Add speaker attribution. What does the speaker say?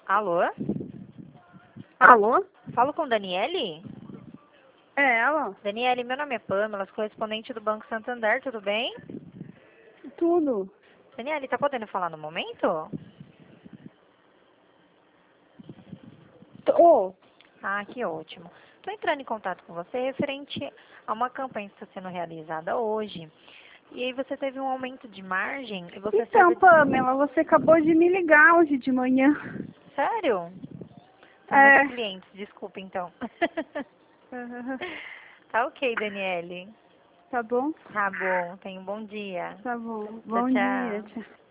Speaker 1: Alô?
Speaker 2: Alô?
Speaker 1: Falo com Daniele?
Speaker 2: É ela?
Speaker 1: Daniele, meu nome é Pamela, sou correspondente do Banco Santander, tudo bem?
Speaker 2: Tudo.
Speaker 1: Daniele, tá podendo falar no momento?
Speaker 2: Ô,
Speaker 1: Ah, que ótimo. Estou entrando em contato com você referente a uma campanha que está sendo realizada hoje. E aí você teve um aumento de margem e você
Speaker 2: então,
Speaker 1: sabe...
Speaker 2: Pamela, você acabou de me ligar hoje de manhã.
Speaker 1: Sério? São muitos
Speaker 2: É.
Speaker 1: clientes, desculpa então.
Speaker 2: Aham.
Speaker 1: Tá ok, Daniele.
Speaker 2: Tá bom?
Speaker 1: Tá bom, tenha um bom dia.
Speaker 2: Tá bom.
Speaker 1: Tchau,
Speaker 2: Bom dia.
Speaker 1: tchau.
Speaker 2: Tchau.